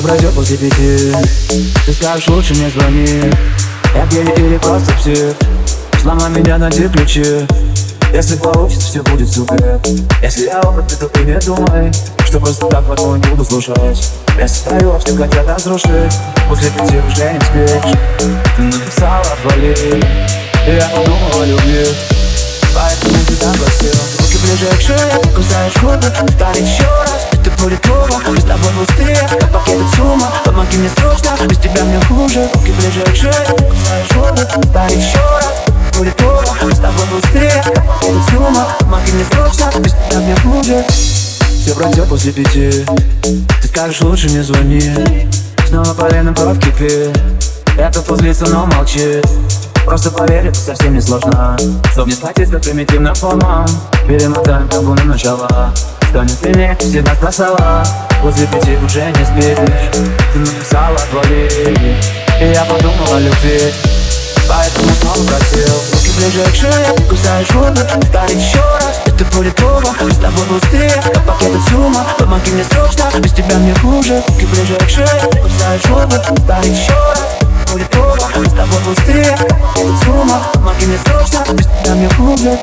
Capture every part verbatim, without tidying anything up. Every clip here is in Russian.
пройдет после пяти. Ты скажешь, лучше не звони. Я гений или просто псих. Сломай меня, найди ключи. Если получится, все будет супер. Если я опытный, то ты не думай, что просто так потом не буду слушать. Я состою, все хотят разрушить. После пяти уже не спишь. Ты написала, отвали. И я подумал о любви, поэтому тебя бросил. Руки ближе к шее, кусаешь губы. Повторить еще раз, это будет плохо. Мы с тобой быстрее, как пакет от сумма. Помоги мне срочно, без тебя мне хуже. Руки ближе к шее, кусаешь губы. Повторить еще раз, будет плохо. Мы с тобой быстрее, как пакет от сумма. Помоги мне срочно, без тебя мне хуже. Все пройдет после пяти. Ты скажешь, лучше не звони. Снова полено кровь кипит. Я тут позлиться, но молчи. Просто поверь, это совсем не сложно. Чтоб не схватить за примитивным формом. Перемотаем табу на начало. Станет сильнее, всегда спасала. После пяти уже не спишь. Ты написала, отвали. И я подумал о любви, поэтому снова просил. Руки ближе к шее, кусаешь губы. Повторить еще раз, это будет плохо. Мы с тобой быстрее, как пакет от сумма. Помоги мне срочно, без тебя мне хуже. Руки ближе к шее, кусаешь губы. Повторить еще раз, будет плохо. Мы с тобой быстрее, как пакет от сумма. Помоги мне срочно, без тебя мне хуже.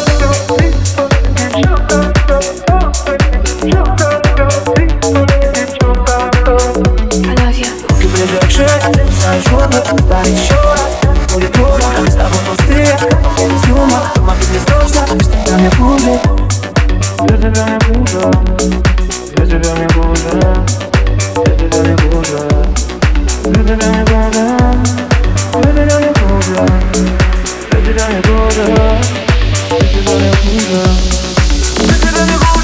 Руки ближе к шее, кусаешь губы. Повторить еще раз, будет плохо. Мы с тобой быстрее, как пакет от сумма. Помоги мне срочно, без тебя мне хуже. Без тебя мне хуже. Без тебя мне хуже. Без тебя мне хуже. Без тебя мне хуже. Без тебя мне хуже. Без тебя мне хуже. Без тебя мне хуже. Без тебя мне хуже.